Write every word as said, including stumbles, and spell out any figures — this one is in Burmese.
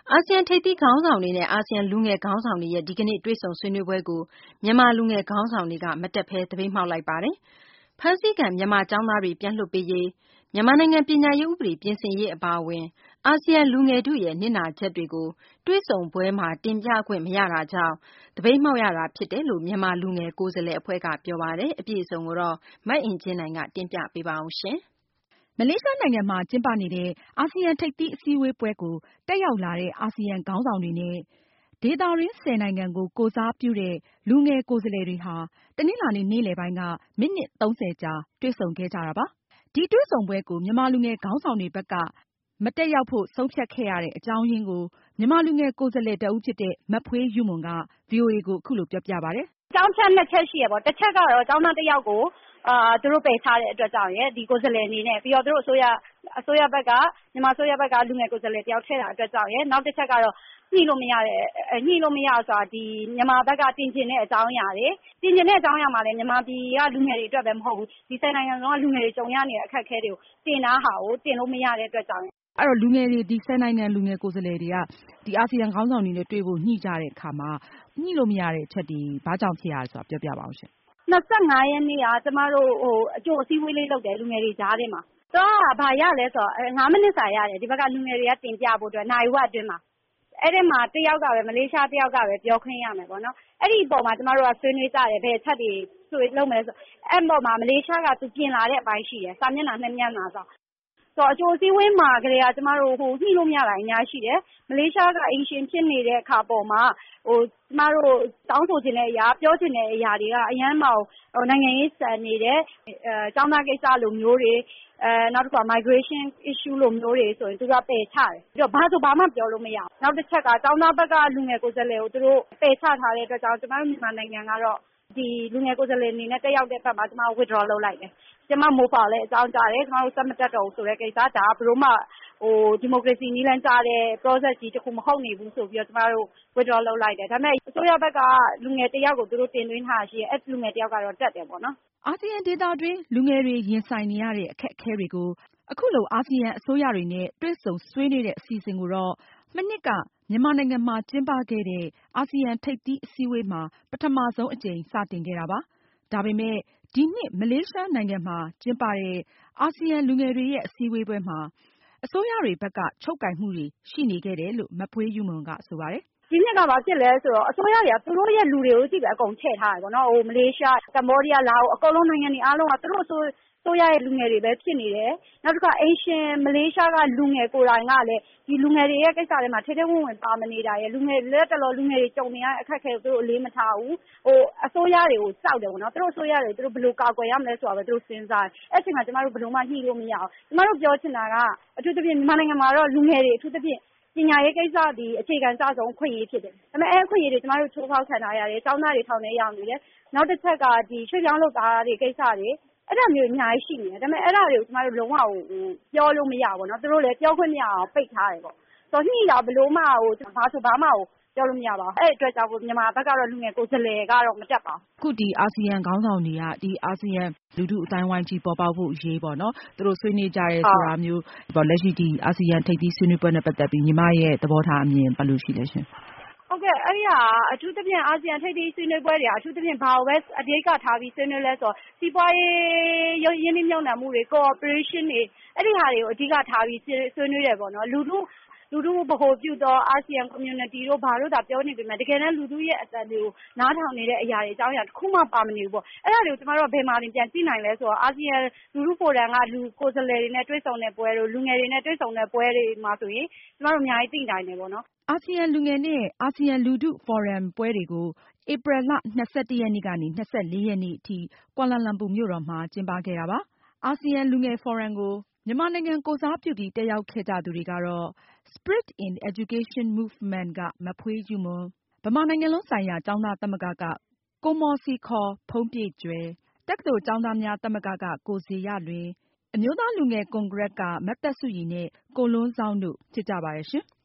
အာဆီယံထိပ်သီးခေါင်းဆောင်တွေနဲ့အာဆီယံလူငယ်ခေါင်းဆောင်တွေရဲ့ဒီကနေ့တွေ့ဆုံဆွေးနွေးပွဲကိုမြန်မာလူငယ်ခေါင်းဆောင်တွေကမတက်ဘဲသပိတ်မှောက်လိုက်ပါတယ်။ဖမ်းဆီးခံမြန်မာကျောင်းသားတွေပြန်လွှတ်ပေးရေးမြန်မာနိုင်ငံပညာရေးဥပဒေပြင်ဆင်ရေးအပါအဝင်အာဆီယံလူငယ်ထုရဲ့နစ်နာချက်တွေကိုတွေ့ဆုံပွဲမှာတင်ပြခွင့်မရတာကြောင့်သပိတ်မှောက်ရတာဖြစ်တယ်လို့မြန်မာလူငယ်ကိုယ်စားလှယ်အဖွဲ့ကပြောပါတယ်။အပြည့်အစုံကိုတော့မအင်ကြင်းနိုင်ကတင်ပြပေးပါအောင်ရှင်။မလေးရှားနိုင်ငံမှာကျင်းပနေတဲ့အာဆီယံထိပ်သီးအစည်းအဝေးပွဲကိုတက်ရောက်လာတဲ့အာဆီယံခေါင်းဆောင်တွေနဲ့ဒေသတွင်းဆယ်နိုင်ငံကိုကိုယ်စားပြုတဲ့လူငယ်ကိုယ်စားလှယ်တွေဟာတနင်္လာနေ့နေ့လယ်ပိုင်းကမိနစ်သုံးဆယ်ကြာတွေ့ဆုံခဲ့ကြတာပါ။ဒီတွေ့ဆုံပွဲကိုမြန်မာလူငယ်ခေါင်းဆောင်တွေဘက်ကမတက်ရောက်ဖို့ဆုံးဖြတ်ခဲ့ရတဲ့အကြောင်းရင်းကိုမြန်မာလူငယ်ကိုယ်စားလှယ်တဦးဖြစ်တဲ့မဖွေးယူမွန်က ဗွီအိုအေကိုအခုလိုပြောပြပါတယ်။အကြောင်းချက်နှစ်ချက်ရှိရပေါ့တစ်ချက်ကတော့ကျောင်းသားတစ်ယောက်ကိုအာသူတို့ပယ်ထားတဲ့အတွက်ကြောင့်ရယ်ဒီကိုယ်စားလှယ်အနေနဲ့ပြီးတော့သူတို့အစိုးရအစိုးရဘက်ကမြန်မာအစိုးရဘက်ကလူငယ်ကိုယ်စားလှယ်တယောက်ထည့်တာအတွက်ကြောင့်ရယ်နောက်တစ်ချက်ကတော့ညှိလို့မရတဲ့ညှိလို့မရဆိုတာဒီမြန်မာဘက်ကတင်ကျင်တဲ့အကြောင်းအရာတွေတင်ကျင်တဲ့အကြောင်းအရာမှာလည်းမြန်မာပြည်ကလူငယ်တွေအတွက်ပဲမဟုတ်ဘူးဒီစိတ်နိုင်ငံလုံးကလူငယ်တွေကြုံရနေတဲ့အခက်အခဲတွေကိုတင်တာဟာကိုတင်လို့မရတဲ့အတွက်ကြောင့်အဲ့တော့လူငယ်တွေဒီဆယ်နိုင်ငံလူငယ်ကိုယ်စားလှယ်တွေကဒီအာဆီယံခေါင်းဆောင်တွေနဲ့တွေ့ဖို့ညှိကြတဲ့အခါမှာညှိလို့မရတဲ့အချက်တွေဘာကြောင့်ဖြစ်ရလဲဆိုတာပြောပြပါအောင်ရှင်နှစ်ဆယ့်ငါးရက်နေ့ကကျမတို့ဟိုအကျိုးအစည်းအဝေးလေးလုပ်တယ်လူငယ်တွေကြားထဲမှာတော့ဘာရလဲဆိုတော့ငါးမိနစ်စာရတယ်ဒီဘက်ကလူငယ်တွေကတင်ပြဖို့အတွက်နိုင်ဝက်အတွင်းမှာအဲ့ဒီမှာတယောက်ကပဲမလေးရှားတယောက်ကပဲပြောခွင့်ရမယ်ပေါ့နော်အဲ့ဒီအပေါ်မှာကျမတို့ကဆွေးနွေးကြတယ်ဘယ်ချက်တွေဆွေးလုပ်မယ်ဆိုအဲ့အပေါ်မှာမလေးရှားကသူပြင်လာတဲ့အပိုင်းရှိတယ်စာမျက်နှာနှစ်မျက်နှာဆိုဆိုအကျိုးအစည်းအဝေးမှာကလေးကကျမတို့ဟိုညှိလို့မရတာအများရှိတယ်မလေးရှားကအင်ရှင်ဖြစ်နေတဲ့အခါပေါ်မှာဟိုကျမတို့တောင်းဆိုချင်တဲ့အရာပြောချင်တဲ့အရာတွေကအရန်မောင်ဟိုနိုင်ငံရေးစံနေတဲ့အဲចောင်းသားကိစ္စလိုမျိုးတွေအဲနောက်တစ်ခါ migration issue လိုမျိုးတွေဆိုရင်သူကပယ်ချတယ်ပြီးတော့ဘာဆိုဘာမှပြောလို့မရဘူးနောက်တစ်ချက်ကចောင်းသားဘက်ကလူငယ်ကိုယ်စားလှယ်ကိုသူတို့ပယ်ချထားတဲ့အတွက်ကြောင့်ကျမတို့မြန်မာနိုင်ငံကတော့ဒီလူငယ်ကိုယ်စားလှယ်အနေနဲ့တက်ရောက်တဲ့ဘက်မှာကျမတို့ withdraw လုပ်လိုက်တယ်ကျမမိုးပါလဲအကြောင်းကြားတယ်ကျမတို့စက်မတက်တော့ဘူးဆိုတဲ့ကိစ္စဒါဘယ်လိုမှဟိုဒီမိုကရေစီနည်းလမ်းကြားတဲ့ process ကြီးတစ်ခုမဟုတ်နေဘူးဆိုပြီးတော့ကျမတို့ withdraw လုပ်လိုက်တယ်ဒါပေမဲ့အစိုးရဘက်ကလူငယ်တယောက်ကိုသူတို့တင်သွင်းထားရှိရဲ့အဲ့လူငယ်တယောက်ကတော့တက်တယ်ပေါ့နော်အာဆီယံဒေသတွင်းလူငယ်တွေရင်ဆိုင်နေရတဲ့အခက်အခဲတွေကိုအခုလိုအာဆီယံအစိုးရတွေနဲ့တွေ့ဆုံဆွေးနွေးတဲ့အစီအစဉ်ကိုတော့မနှစ်ကမြန်မာနိုင်ငံမှာကျင်းပခဲ့တဲ့အာဆီယံထိပ်သီးအစည်းအဝေးမှာပထမဆုံးအကြိမ်စတင်ခဲ့တာပါဒါပေမဲ့ဒီနှစ်မလေးရှားနိုင်ငံမှာကျင်းပတဲ့အာဆီယံလူငယ်တွေရဲ့အစည်းအဝေးပွဲမှာအစိုးရတွေဘက်ကချုပ်ကိုင်မှုတွေရှိနေခဲ့တယ်လို့မဖွေးယူမွန်ကဆိုပါတယ်ဒီနှစ်ကဘာဖြစ်လဲဆိုတော့အစိုးရတွေကသူတို့ရဲ့လူတွေကိုကြည့်ပဲအကုန်ထည့်ထားတယ်ပေါ့နော်ဟိုမလေးရှားကမ္ဘောဒီးယားလာအိုအကုန်လုံးနိုင်ငံတွေအားလုံးကသူတို့အစိုးဆိုရရဲ့လူငယ်တွေပဲဖြစ်နေတယ်နောက်တစ်ခါအင်ရှင်မလေးရှားကလူငယ်ကိုယ်တိုင်ကလည်းဒီလူငယ်တွေရဲ့ကိစ္စတွေမှာထဲထဲဝင်ဝင်ပါမနေတာရဲ့လူငယ်လက်တလောလူငယ်တွေကြုံနေရတဲ့အခက်အခဲကိုသူတို့အလေးမထားဘူးဟိုအစိုးရတွေကိုစောက်တယ်ပေါ့နော်သူတို့အစိုးရတွေသူတို့ဘယ်လိုကာကွယ်ရမလဲဆိုတာပဲသူတို့စဉ်းစားတယ်အဲ့ချိန်မှာကျမတို့ဘယ်လိုမှညှိလို့မရအောင်ကျမတို့ပြောချင်တာကအထူးသဖြင့်မြန်မာနိုင်ငံမှာတော့လူငယ်တွေအထူးသဖြင့်ပညာရေးကိစ္စဒီအခြေခံစဆုံးခွင့်ရေးဖြစ်တယ်။ဒါပေမဲ့အဲခွင့်ရေးတွေကျမတို့ချိုးဖောက်ခံထားရတယ်။ကျောင်းသားတွေထောင်ထဲရောက်နေတယ်။နောက်တစ်ချက်ကဒီရွှေ့ပြောင်းလုပ်သားတွေကိစ္စတွေအဲ့ဒါမျိုးအများကြီးရှိနေတယ်။ဒါပေမဲ့အဲ့ဒါတွေကိုကျမတို့လုံးဝဟိုပြောလို့မရဘူးเนาะ။သူတို့လည်းပြောခွင့်မရအောင်ပိတ်ထားတယ်ပေါ့။ဆိုတော့ညှိတာဘလို့မှဟိုဘာဆိုဘာမှဟိုပြောလို့မရပါဘူး။အဲ့အတွက်ကြောင့်မြန်မာဘက်ကတော့လူငယ်ကိုယ်စားလှယ်ကတော့မတက်ပါဘူး။အခုဒီအာဆီယံခေါင်းဆောင်တွေကဒီအာဆီယံလူထုအတိုင်းဝိုင်းကြီးပေါ်ပေါက်ဖို့အရေးပေါ့နော်။သူတို့ဆွေးနွေးကြရဲဆိုတာမျိုးပေါ့လက်ရှိဒီအာဆီယံထိပ်သီးဆွေးနွေးပွဲနဲ့ပတ်သက်ပြီးညီမရဲ့သဘောထားအမြင်ဘယ်လိုရှိလဲရှင်။ဟုတ်ကဲ့အဲ့ဒီဟာအထူးသဖြင့်အာဆီယံထိပ်သီးဆွေးနွေးပွဲတွေအထူးသဖြင့်ဘာကိုပဲအဓိကထားပြီးဆွေးနွေးလဲဆိုတော့စီးပွားရေးရင်းနှီးမြှုပ်နှံမှုတွေ cooperation တွေအဲ့ဒီဟာတွေကိုအဓိကထားပြီးဆွေးနွေးတယ်ပေါ့နော်လူထုလူထုဗဟိုပြုသောအာဆီယံ community တို့ဘာလို့သာပြောနေပေမဲ့တကယ်တမ်းလူထုရဲ့အသံတွေကိုနားထောင်နေတဲ့အရာတွေအကြောင်းအရာတစ်ခုမှပါမနေဘူးပေါ့အဲ့ဒါတွေကိုကျမတို့ကဘယ်မှာပြန်ကြည့်နိုင်လဲဆိုတော့အာဆီယံလူထုဖိုရမ်ကလူကိုယ်စားလှယ်တွေနဲ့တွေ့ဆုံတဲ့ပွဲတို့လူငယ်တွေနဲ့တွေ့ဆုံတဲ့ပွဲတွေမှာဆိုရင်ကျမတို့အများကြီးသိနိုင်တယ်ပေါ့နော်အာဆီယံလူငယ်နဲ့အာဆီယံလူထုဖိုရမ်ပွဲတွေကိုဧပြီလ၂၁ရက်နေ့ကနေ၂၄ရက်နေ့အထိကွာလာလမ်ပူမြို့တော်မှာကျင်းပခဲ့တာပါအာဆီယံလူငယ်ဖိုရမ်ကိုမြန်မာနိုင်ငံကိုယ်စားပြုပြီးတက်ရောက်ခဲ့ကြသူတွေကတော့ Spirit in Education Movement ကမဖွေးယူမွန်ဗမာနိုင်ငံလုံးဆိုင်ရာကျောင်းသားသမဂ္ဂကကိုမော်စီခေါ်ဖုံးပြည့်ကျွယ်တက္ကသိုလ်ကျောင်းသားများသမဂ္ဂကကိုဇေယျလွင်အမျိုးသားလူငယ်ကွန်ဂရက်ကမသက်စုရီနဲ့ကိုလွန်းဇောင်းတို့ဖြစ်ကြပါတယ်ရှင်